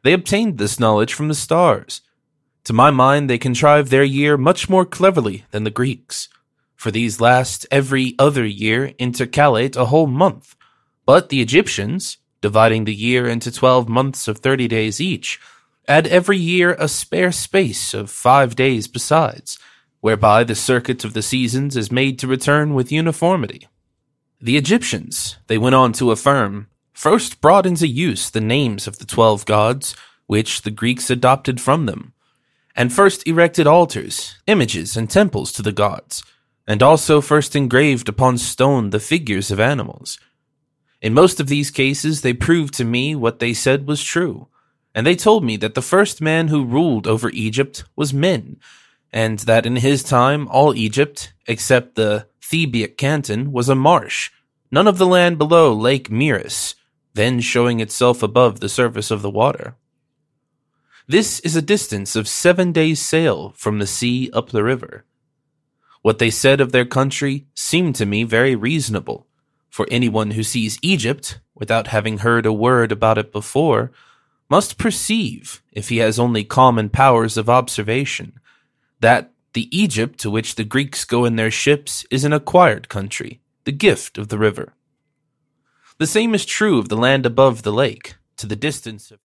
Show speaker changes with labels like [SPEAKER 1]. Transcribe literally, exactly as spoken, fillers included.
[SPEAKER 1] They obtained this knowledge from the stars. To my mind, they contrived their year much more cleverly than the Greeks, for these last every other year intercalate a whole month. But the Egyptians, dividing the year into twelve months of thirty days each, add every year a spare space of five days besides, whereby the circuit of the seasons is made to return with uniformity. The Egyptians, they went on to affirm, first brought into use the names of the twelve gods, which the Greeks adopted from them, and first erected altars, images, and temples to the gods, and also first engraved upon stone the figures of animals. In most of these cases, they proved to me what they said was true, and they told me that the first man who ruled over Egypt was Min, and that in his time all Egypt, except the Thebiac canton, was a marsh, none of the land below Lake Moeris, then showing itself above the surface of the water. This is a distance of seven days' sail from the sea up the river. What they said of their country seemed to me very reasonable, for anyone who sees Egypt, without having heard a word about it before, must perceive, if he has only common powers of observation, that the Egypt to which the Greeks go in their ships is an acquired country, the gift of the river. The same is true of the land above the lake, to the distance of